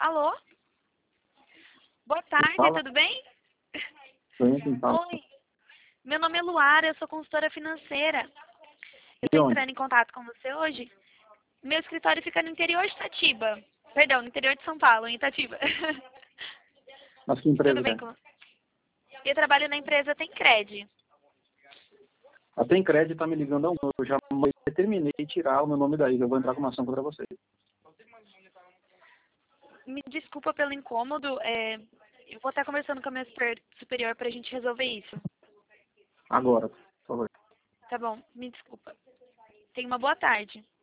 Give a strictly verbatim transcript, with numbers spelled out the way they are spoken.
Alô? Boa tarde, Fala. tudo bem? Sim, sim, fala. Oi, meu nome é Luara, eu sou consultora financeira. Eu De estou onde? entrando em contato com você hoje. Meu escritório fica no interior de Itatiba. Perdão, no interior de São Paulo, em Itatiba. Mas que empresa Tudo que bem é? com você? Eu trabalho na empresa Tencred. A Tem Crédito tá me ligando ao meu. Eu já terminei de tirar o meu nome daí. Eu vou entrar com uma ação contra vocês. Me desculpa pelo incômodo. é, eu vou estar conversando com a minha super- superior para a gente resolver isso. Agora, por favor. Tá bom, me desculpa. Tenha uma boa tarde.